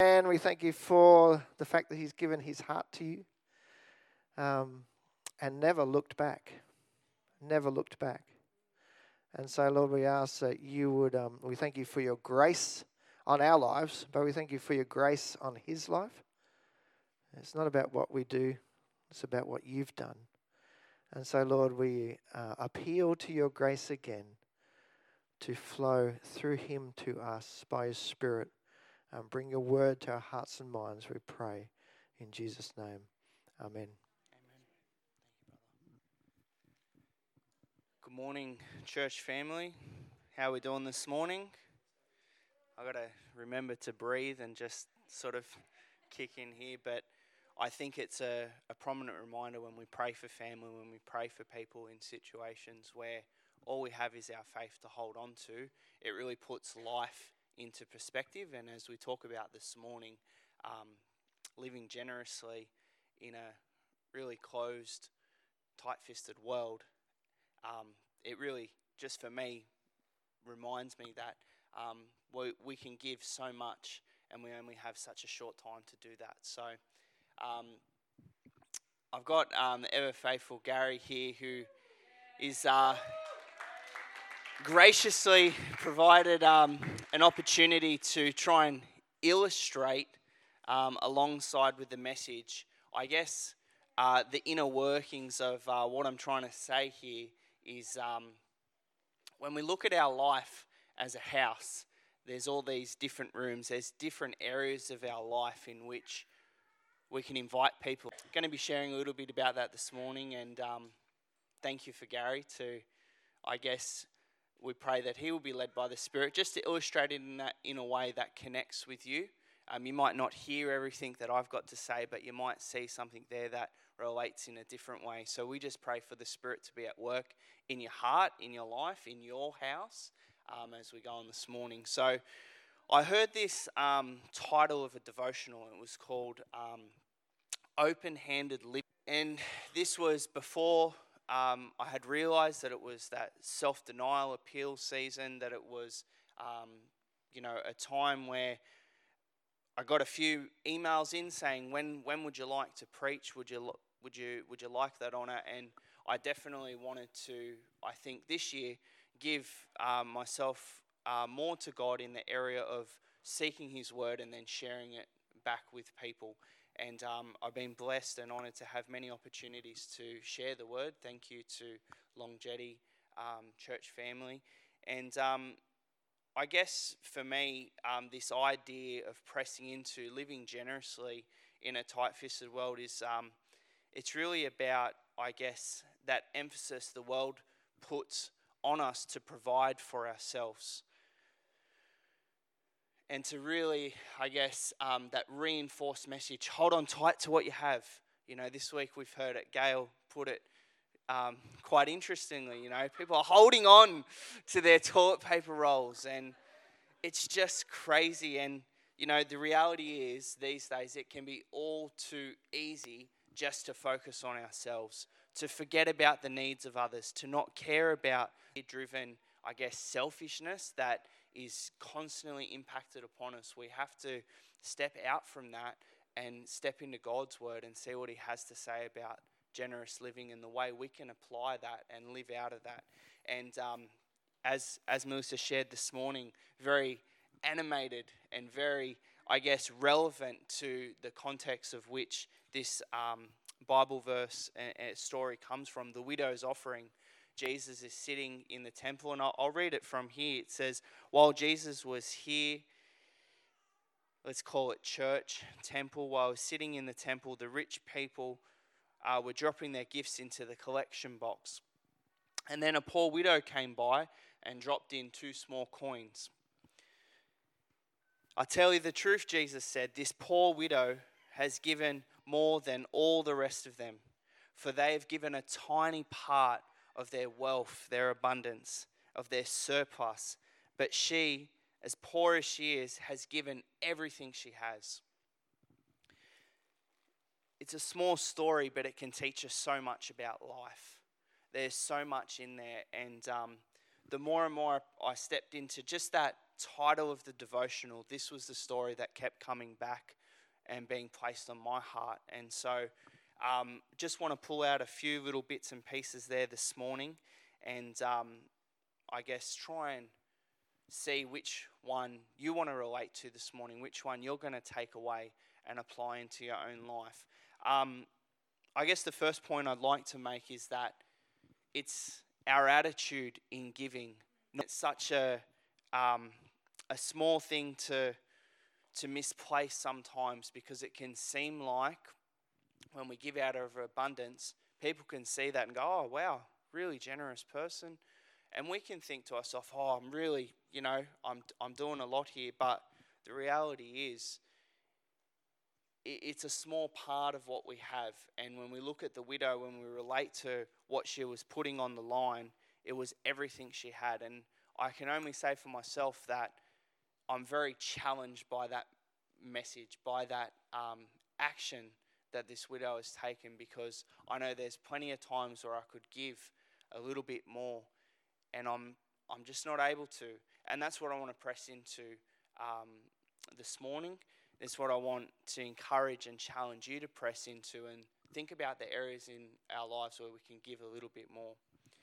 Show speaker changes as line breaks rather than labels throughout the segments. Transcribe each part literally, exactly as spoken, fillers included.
And we thank you for the fact that he's given his heart to you um, and never looked back. Never looked back. And so, Lord, we ask that you would, um, we thank you for your grace on our lives, but we thank you for your grace on his life. It's not about what we do, it's about what you've done. And so, Lord, we uh, appeal to your grace again to flow through him to us by his Spirit. Um, bring your word to our hearts and minds, we pray. In Jesus' name, amen.
Amen. Good morning, church family. How are we doing this morning? I've got to remember to breathe and just sort of kick in here, but I think it's a, a prominent reminder when we pray for family, when we pray for people in situations where all we have is our faith to hold on to. It really puts life into perspective, and as we talk about this morning, um, living generously in a really closed, tight-fisted world, um, it really, just for me, reminds me that um, we, we can give so much and we only have such a short time to do that. So um, I've got um, the ever-faithful Gary here, who is uh, graciously provided um, an opportunity to try and illustrate um, alongside with the message, I guess, uh, the inner workings of uh, what I'm trying to say here is um, when we look at our life as a house, there's all these different rooms, there's different areas of our life in which we can invite people. I'm going to be sharing a little bit about that this morning, and um, thank you for Gary to, I guess, we pray that he will be led by the Spirit, just to illustrate it in that in a way that connects with you. Um, you might not hear everything that I've got to say, but you might see something there that relates in a different way. So we just pray for the Spirit to be at work in your heart, in your life, in your house, um, as we go on this morning. So I heard this um, title of a devotional. It was called um, Open-Handed Living. And this was before um, I had realized that it was that self-denial appeal season, that it was, um, you know, a time where I got a few emails in saying, when when would you like to preach? Would you would you would you like that honor? And I definitely wanted to, I think this year, give um, myself uh, more to God in the area of seeking His word and then sharing it back with people. And um, I've been blessed and honoured to have many opportunities to share the word. Thank you to Longevity um, Church family. And um, I guess for me, um, this idea of pressing into living generously in a tight-fisted world is, um, it's really about, I guess, that emphasis the world puts on us to provide for ourselves. And to really, I guess, um, that reinforced message, hold on tight to what you have. You know, this week we've heard it, Gail put it um, quite interestingly, you know, people are holding on to their toilet paper rolls, and it's just crazy. And, you know, the reality is these days it can be all too easy just to focus on ourselves, to forget about the needs of others, to not care about the driven, I guess, selfishness that is constantly impacted upon us. We have to step out from that and step into God's word and see what He has to say about generous living and the way we can apply that and live out of that. And um, as as Melissa shared this morning, very animated and very, I guess, relevant to the context of which this um, Bible verse and, and story comes from, the widow's offering. Jesus is sitting in the temple, and I'll, I'll read it from here. It says, while Jesus was here, let's call it church, temple, while he was sitting in the temple, the rich people uh, were dropping their gifts into the collection box. And then a poor widow came by and dropped in two small coins. I tell you the truth, Jesus said, this poor widow has given more than all the rest of them, for they have given a tiny part of their wealth, their abundance, of their surplus. But she, as poor as she is, has given everything she has. It's a small story, but it can teach us so much about life. There's so much in there. And um, the more and more I stepped into just that title of the devotional, this was the story that kept coming back and being placed on my heart. And so um, just want to pull out a few little bits and pieces there this morning, and um, I guess try and see which one you want to relate to this morning, which one you're going to take away and apply into your own life. Um, I guess the first point I'd like to make is that it's our attitude in giving. Not such a um, a small thing to to misplace sometimes, because it can seem like when we give out of abundance, people can see that and go, oh, wow, really generous person. And we can think to ourselves, oh, I'm really, you know, I'm I'm doing a lot here. But the reality is, it's a small part of what we have. And when we look at the widow, when we relate to what she was putting on the line, it was everything she had. And I can only say for myself that I'm very challenged by that message, by that um, action that this widow has taken, because I know there's plenty of times where I could give a little bit more, and I'm I'm just not able to. And that's what I want to press into um, this morning. It's what I want to encourage and challenge you to press into, and think about the areas in our lives where we can give a little bit more.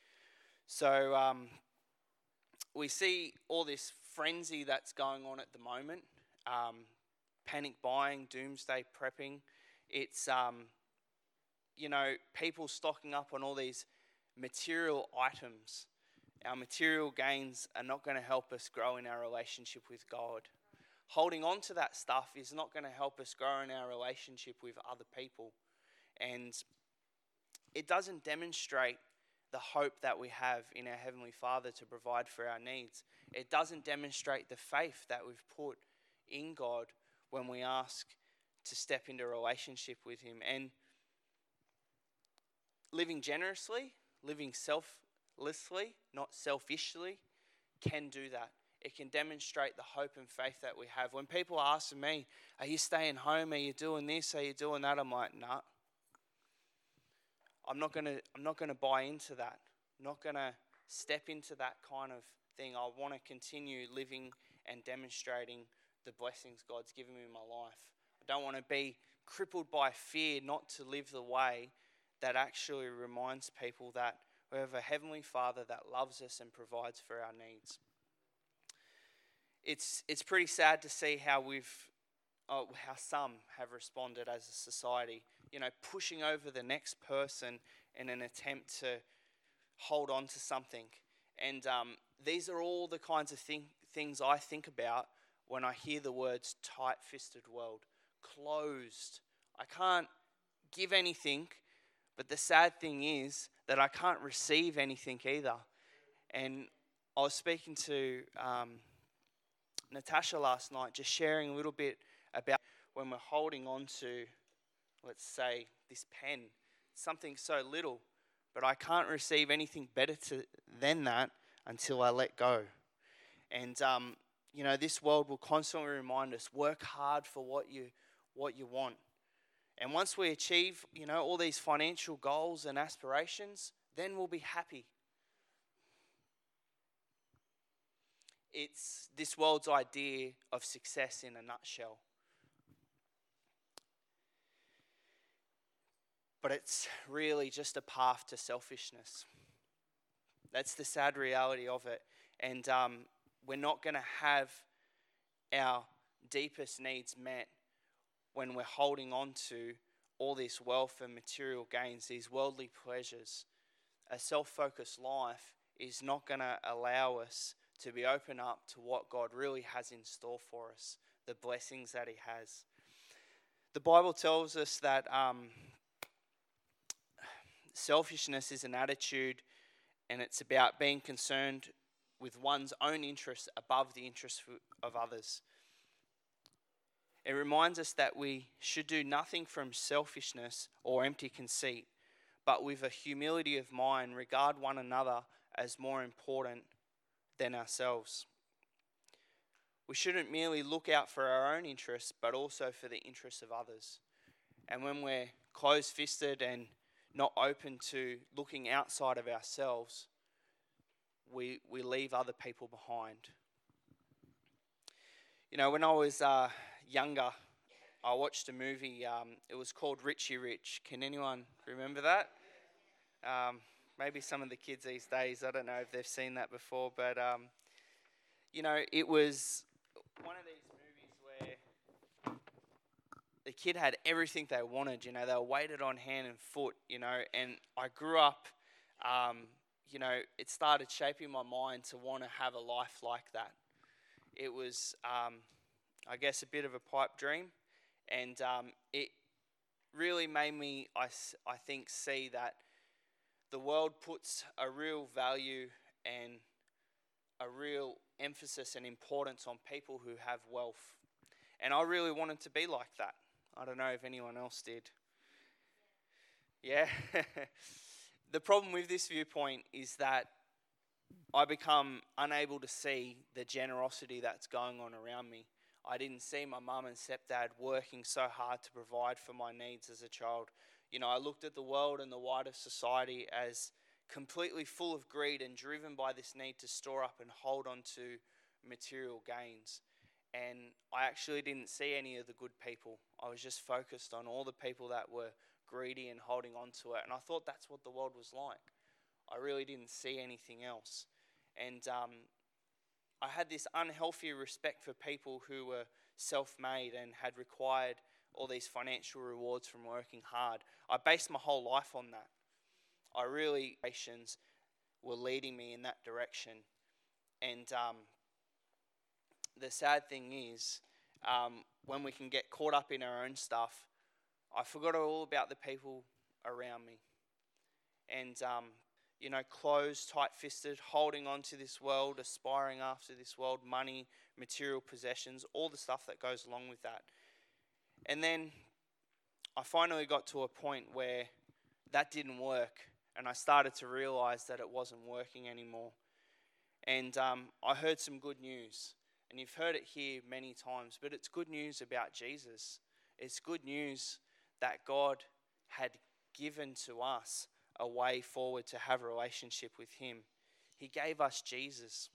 So um, we see all this frenzy that's going on at the moment, um, panic buying, doomsday prepping. It's, um, you know, people stocking up on all these material items. Our material gains are not going to help us grow in our relationship with God. Holding on to that stuff is not going to help us grow in our relationship with other people. And it doesn't demonstrate the hope that we have in our Heavenly Father to provide for our needs. It doesn't demonstrate the faith that we've put in God when we ask to step into a relationship with Him. And living generously, living selflessly, not selfishly, can do that. It can demonstrate the hope and faith that we have. When people ask me, are you staying home? Are you doing this? Are you doing that? I'm like, nah. I'm not gonna I'm not gonna buy into that. I'm not gonna step into that kind of thing. I want to continue living and demonstrating the blessings God's given me in my life. I don't want to be crippled by fear not to live the way that actually reminds people that we have a Heavenly Father that loves us and provides for our needs. It's it's pretty sad to see how we've, oh, how some have responded as a society. You know, pushing over the next person in an attempt to hold on to something. And um, these are all the kinds of thing, things I think about when I hear the words tight-fisted world, closed. I can't give anything, but the sad thing is that I can't receive anything either. And I was speaking to um, Natasha last night, just sharing a little bit about when we're holding on to, let's say, this pen, something so little, but I can't receive anything better to, than that until I let go. And um, you know, this world will constantly remind us, work hard for what you what you want. And once we achieve, you know, all these financial goals and aspirations, then we'll be happy. It's this world's idea of success in a nutshell. But it's really just a path to selfishness. That's the sad reality of it. And um, we're not going to have our deepest needs met when we're holding on to all this wealth and material gains, these worldly pleasures. A self-focused life is not going to allow us to be open up to what God really has in store for us, the blessings that He has. The Bible tells us that um, selfishness is an attitude, and it's about being concerned with one's own interests above the interests of others. It reminds us that we should do nothing from selfishness or empty conceit, but with a humility of mind regard one another as more important than ourselves. We shouldn't merely look out for our own interests, but also for the interests of others. And when we're closed-fisted and not open to looking outside of ourselves, we, we leave other people behind. You know, when I was uh, younger, I watched a movie. Um, it was called Richie Rich. Can anyone remember that? Um, maybe some of the kids these days, I don't know if they've seen that before, but, um, you know, it was one of these movies where the kid had everything they wanted. You know, they were waited on hand and foot, you know, and I grew up, um, you know, it started shaping my mind to want to have a life like that. It was, um, I guess, a bit of a pipe dream, and um, it really made me, I, I think, see that the world puts a real value and a real emphasis and importance on people who have wealth. And I really wanted to be like that. I don't know if anyone else did. Yeah. The problem with this viewpoint is that I become unable to see the generosity that's going on around me. I didn't see my mum and stepdad working so hard to provide for my needs as a child. You know, I looked at the world and the wider society as completely full of greed and driven by this need to store up and hold on to material gains. And I actually didn't see any of the good people. I was just focused on all the people that were greedy and holding on to it. And I thought that's what the world was like. I really didn't see anything else. And um, I had this unhealthy respect for people who were self-made and had required all these financial rewards from working hard. I based my whole life on that. I really, patients were leading me in that direction. And um, the sad thing is, um, when we can get caught up in our own stuff, I forgot all about the people around me. And, um, you know, closed, tight-fisted, holding on to this world, aspiring after this world, money, material possessions, all the stuff that goes along with that. And then I finally got to a point where that didn't work, and I started to realize that it wasn't working anymore. And um, I heard some good news, and you've heard it here many times, but it's good news about Jesus. It's good news that God had given to us a way forward to have a relationship with him. He gave us Jesus.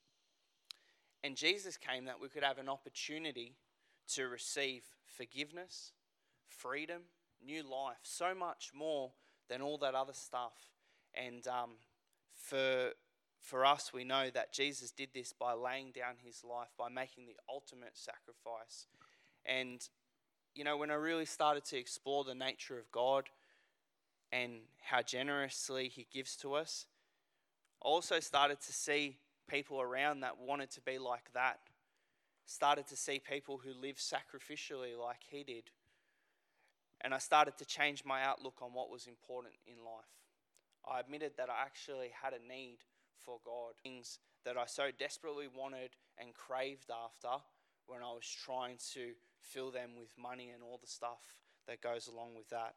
And Jesus came that we could have an opportunity to receive forgiveness, freedom, new life, so much more than all that other stuff. And um, for, for us, we know that Jesus did this by laying down his life, by making the ultimate sacrifice. And, you know, when I really started to explore the nature of God and how generously he gives to us, I also started to see people around that wanted to be like that. Started to see people who lived sacrificially like he did. And I started to change my outlook on what was important in life. I admitted that I actually had a need for God. Things that I so desperately wanted and craved after when I was trying to fill them with money and all the stuff that goes along with that.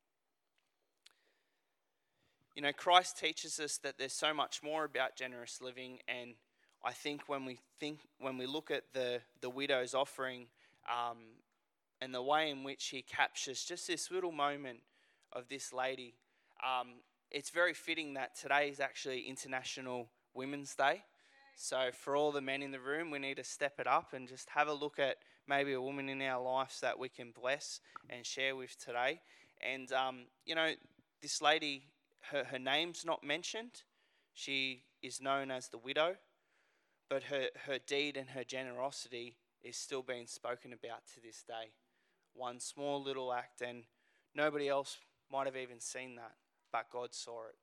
You know, Christ teaches us that there's so much more about generous living, and I think when we think, when we look at the, the widow's offering, um, and the way in which he captures just this little moment of this lady, um, it's very fitting that today is actually International Women's Day. So for all the men in the room, we need to step it up and just have a look at maybe a woman in our lives that we can bless and share with today. And, um, you know, this lady, her, her name's not mentioned. She is known as the widow, but her, her deed and her generosity is still being spoken about to this day. One small little act, and nobody else might have even seen that, but God saw it.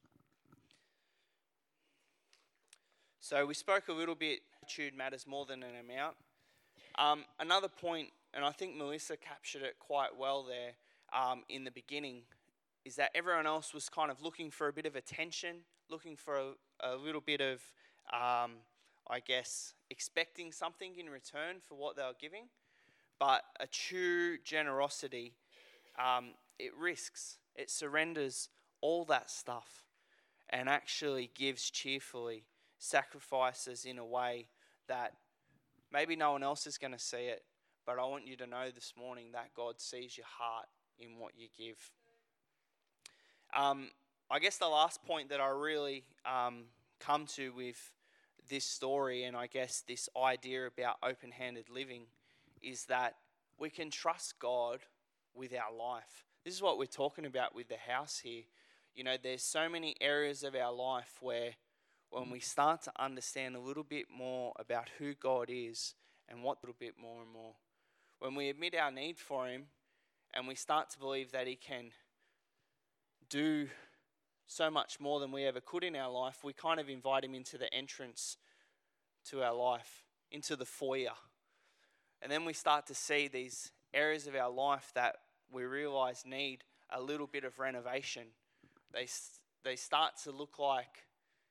So we spoke a little bit, attitude matters more than an amount. Um, another point, and I think Melissa captured it quite well there um, in the beginning, is that everyone else was kind of looking for a bit of attention, looking for a, a little bit of, um, I guess, expecting something in return for what they were giving. But a true generosity, um, it risks, it surrenders all that stuff and actually gives cheerfully, sacrifices in a way that maybe no one else is going to see it, but I want you to know this morning that God sees your heart in what you give. Um, I guess the last point that I really um, come to with this story, and I guess this idea about open-handed living, is that we can trust God with our life. This is what we're talking about with the house here. You know, there's so many areas of our life where when we start to understand a little bit more about who God is and what a little bit more and more, when we admit our need for him and we start to believe that he can do so much more than we ever could in our life, we kind of invite him into the entrance to our life, into the foyer. And then we start to see these areas of our life that we realize need a little bit of renovation. They, they start to look like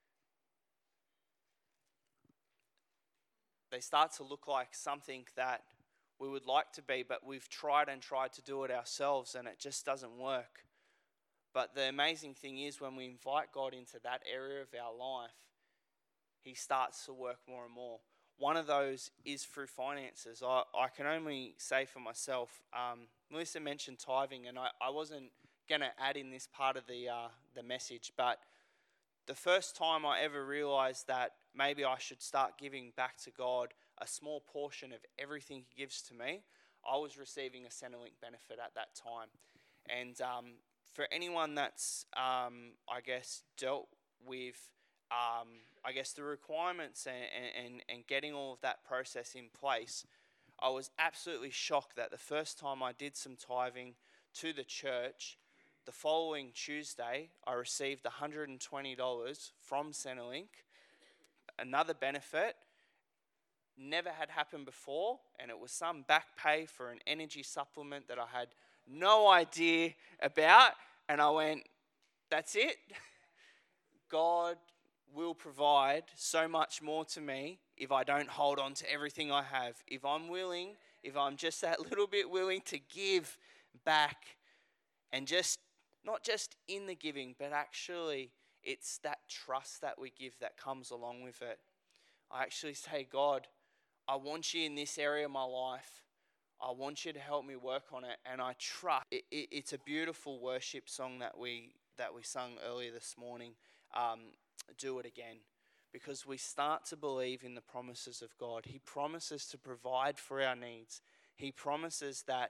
they start to look like something that we would like to be, but we've tried and tried to do it ourselves and it just doesn't work. But the amazing thing is, when we invite God into that area of our life, he starts to work more and more. One of those is through finances. I, I can only say for myself, um, Melissa mentioned tithing, and I, I wasn't going to add in this part of the uh, the message, but the first time I ever realized that maybe I should start giving back to God a small portion of everything he gives to me, I was receiving a Centrelink benefit at that time. And um, for anyone that's, um, I guess, dealt with, um, I guess, the requirements and, and, and getting all of that process in place, I was absolutely shocked that the first time I did some tithing to the church, the following Tuesday, I received one hundred twenty dollars from Centrelink, another benefit. Never had happened before, and it was some back pay for an energy supplement that I had no idea about, and I went, that's it? God will provide so much more to me if I don't hold on to everything I have. If I'm willing, if I'm just that little bit willing to give back, and just, not just in the giving, but actually it's that trust that we give that comes along with it. I actually say, God, I want you in this area of my life. I want you to help me work on it, and I trust. It, it, it's a beautiful worship song that we that we sung earlier this morning. Um, do it again, because we start to believe in the promises of God. He promises to provide for our needs. He promises that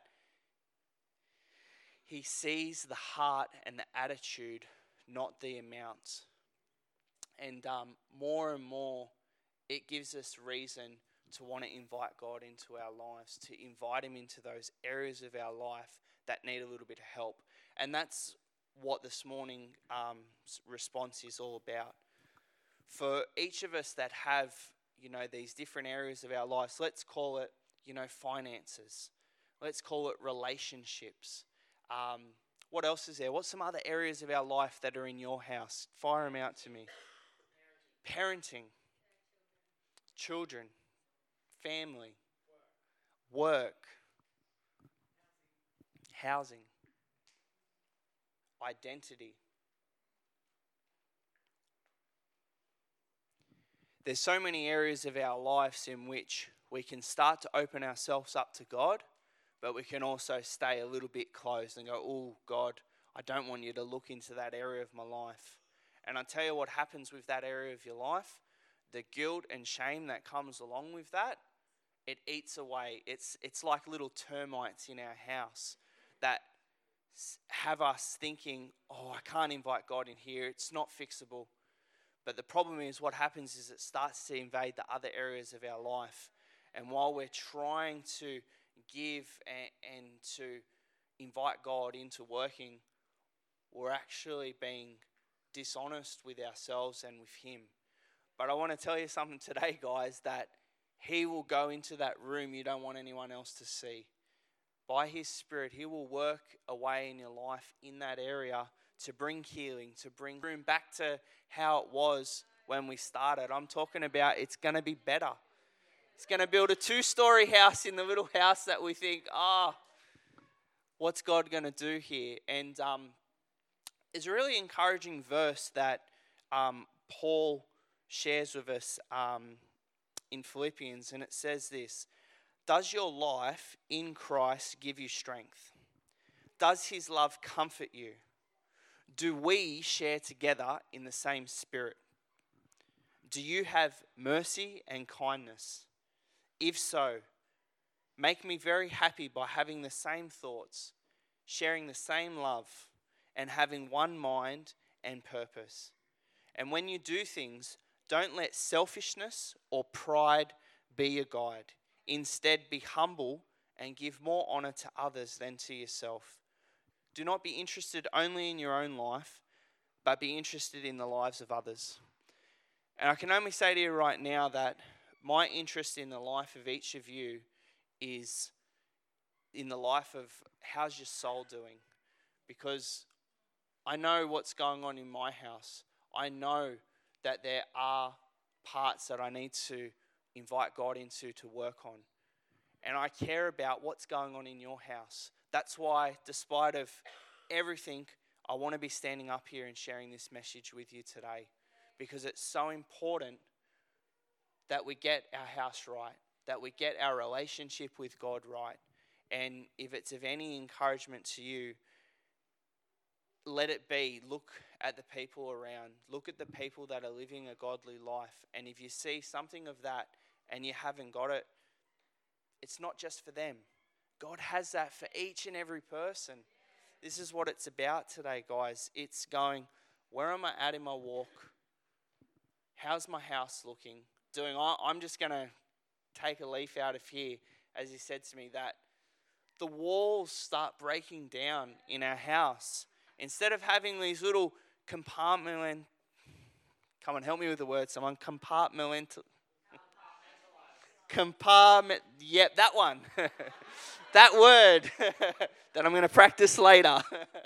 he sees the heart and the attitude, not the amounts. And um, more and more, it gives us reason to want to invite God into our lives, to invite him into those areas of our life that need a little bit of help. And that's what this morning um, response is all about. For each of us that have, you know, these different areas of our lives, let's call it, you know, finances. Let's call it relationships. Um, what else is there? What's some other areas of our life that are in your house? Fire them out to me. Parenting. Parenting. Children. Family. Work. Housing. Identity. There's so many areas of our lives in which we can start to open ourselves up to God, but we can also stay a little bit closed and go, oh, God, I don't want you to look into that area of my life. And I tell you what happens with that area of your life, the guilt and shame that comes along with that, it eats away. It's, it's like little termites in our house that have us thinking, oh, I can't invite God in here. It's not fixable. But the problem is, what happens is it starts to invade the other areas of our life. And while we're trying to give and, and to invite God into working, we're actually being dishonest with ourselves and with him. But I want to tell you something today, guys, that he will go into that room you don't want anyone else to see. By his Spirit, he will work away in your life in that area to bring healing, to bring room back to how it was when we started. I'm talking about it's going to be better. It's going to build a two-story house in the little house that we think, ah, oh, what's God going to do here? And um, it's a really encouraging verse that um, Paul shares with us um, in Philippians, and it says this: does your life in Christ give you strength? Does his love comfort you? Do we share together in the same spirit? Do you have mercy and kindness? If so, make me very happy by having the same thoughts, sharing the same love, and having one mind and purpose. And when you do things, don't let selfishness or pride be your guide. Instead, be humble and give more honor to others than to yourself. Do not be interested only in your own life, but be interested in the lives of others. And I can only say to you right now that my interest in the life of each of you is in the life of how's your soul doing? Because I know what's going on in my house. I know that there are parts that I need to invite God into to work on. And I care about what's going on in your house. That's why, despite of everything, I want to be standing up here and sharing this message with you today. Because it's so important that we get our house right, that we get our relationship with God right. And if it's of any encouragement to you, let it be, look at the people around. Look at the people that are living a godly life. And if you see something of that and you haven't got it, it's not just for them. God has that for each and every person. This is what it's about today, guys. It's going, where am I at in my walk? How's my house looking? Doing? I'm just going to take a leaf out of here, as he said to me, that the walls start breaking down in our house. Instead of having these little compartment, come on, help me with the word, someone, compartmental, compartment, yep, that one, that word that I'm going to practice later.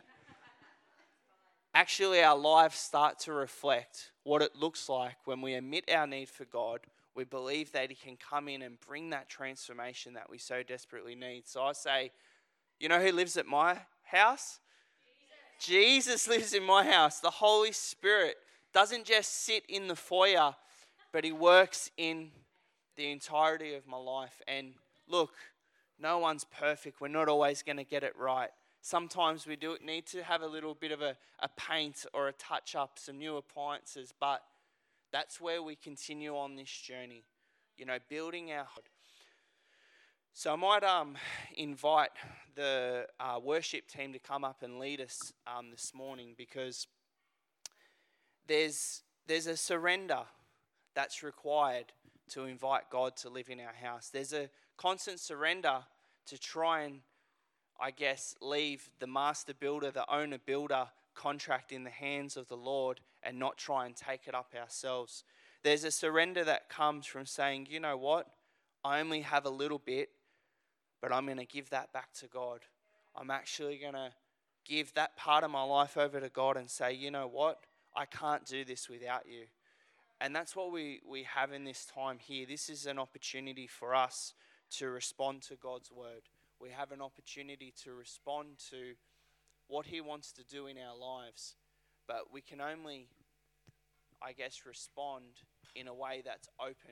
Actually, our lives start to reflect what it looks like when we admit our need for God. We believe that he can come in and bring that transformation that we so desperately need. So I say, you know who lives at my house? Jesus lives in my house. The Holy Spirit doesn't just sit in the foyer, but he works in the entirety of my life. And look, no one's perfect. We're not always going to get it right. Sometimes we do need to have a little bit of a, a paint or a touch-up, some new appliances, but that's where we continue on this journey, you know, building our... So I might um, invite the uh, worship team to come up and lead us um, this morning, because there's there's a surrender that's required to invite God to live in our house. There's a constant surrender to try and, I guess, leave the master builder, the owner builder contract in the hands of the Lord and not try and take it up ourselves. There's a surrender that comes from saying, you know what, I only have a little bit, but I'm going to give that back to God. I'm actually going to give that part of my life over to God and say, you know what, I can't do this without you. And that's what we, we have in this time here. This is an opportunity for us to respond to God's word. We have an opportunity to respond to what he wants to do in our lives. But we can only, I guess, respond in a way that's open.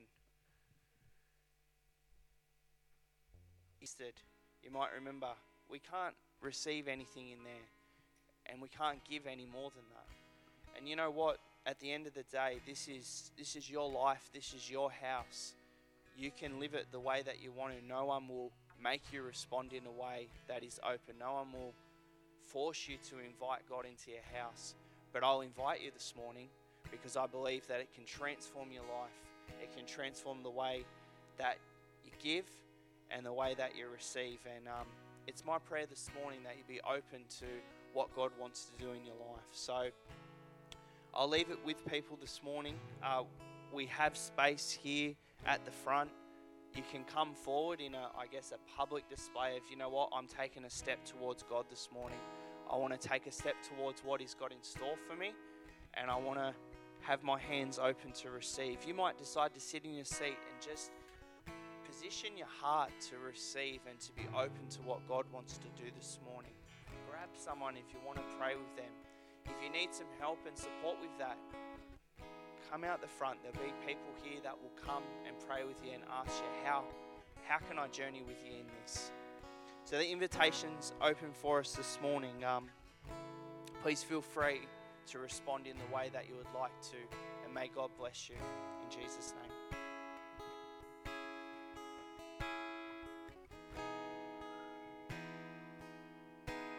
You might remember, we can't receive anything in there, and we can't give any more than that. And you know what? At the end of the day, this is this is your life. This is your house. You can live it the way that you want to. No one will make you respond in a way that is open. No one will force you to invite God into your house. But I'll invite you this morning because I believe that it can transform your life. It can transform the way that you give and the way that you receive. And um, it's my prayer this morning that you be open to what God wants to do in your life. So I'll leave it with people this morning. Uh, we have space here at the front. You can come forward in a, I guess, a public display of, you know what, I'm taking a step towards God this morning. I want to take a step towards what he's got in store for me, and I want to have my hands open to receive. You might decide to sit in your seat and just position your heart to receive and to be open to what God wants to do this morning. Grab someone if you want to pray with them. If you need some help and support with that, come out the front. There'll be people here that will come and pray with you and ask you, how, how can I journey with you in this? So the invitation's open for us this morning. Um, please feel free to respond in the way that you would like to, and may God bless you. In Jesus' name.